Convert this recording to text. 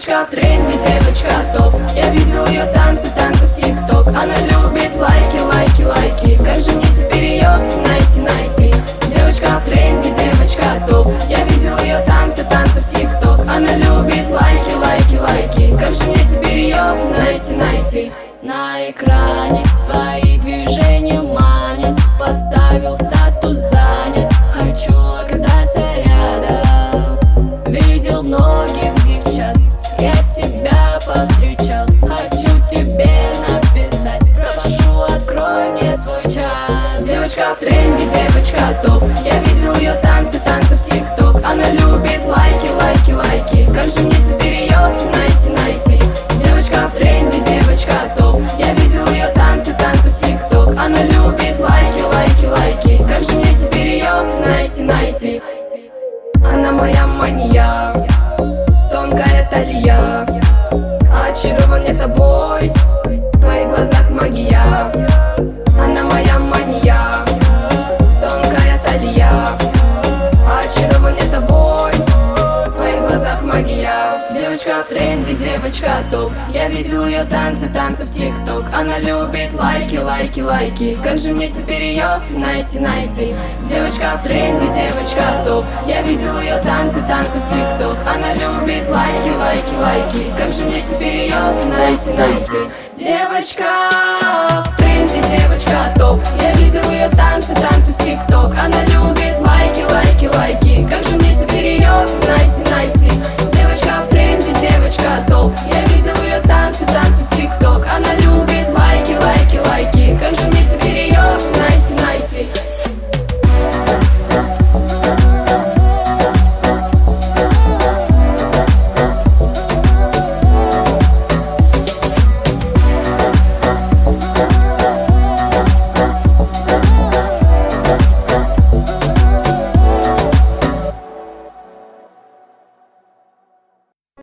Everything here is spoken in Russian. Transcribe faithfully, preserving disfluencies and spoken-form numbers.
Девочка в тренде, девочка топ. Я видел ее танцы, танцы в тик-ток. Она любит лайки, лайки, лайки. Как же мне теперь ее найти, найти? Девочка в тренде, девочка топ. Я видел ее танцы, танцы в тик-ток. Она любит лайки, лайки, лайки. Как же мне теперь ее найти, найти? На экране твои движения манят. Поставил статус занят. Хочу оказаться рядом. Видел многих девчат, я тебя повстречал. Хочу тебе написать, прошу, открой мне свой чат. Девочка в тренде, девочка топ. Я видел ее танцы, танцы в тик-ток. Она любит лайки, лайки, лайки. Как же мне теперь ее найти, найти? Девочка в тренде, девочка топ. Я видел ее танцы, танцы в тик-ток. Она любит лайки, лайки, лайки. Как же мне теперь ее найти, найти? Она моя мания, тонкая талия. Очарован я тобой, в твоих глазах магия. Она моя мания, тонкая талия. Очарован я тобой, в твоих глазах магия. Девочка в тренде, девочка топ. Я видел ее танцы, танцы в тик-ток. Она любит лайки, лайки, лайки. Как же мне теперь ее найти, найти? Девочка в тренде, девочка топ. Я видел ее танцы, танцы в тик-ток. Она любит лайки, лайки, лайки. Как же мне теперь ее найти, найти? Девочка в тренде, девочка топ. Я видел ее танцы, танцы в тик-ток. Она любит лайки, лайки, лайки. Как же мне теперь ее найти?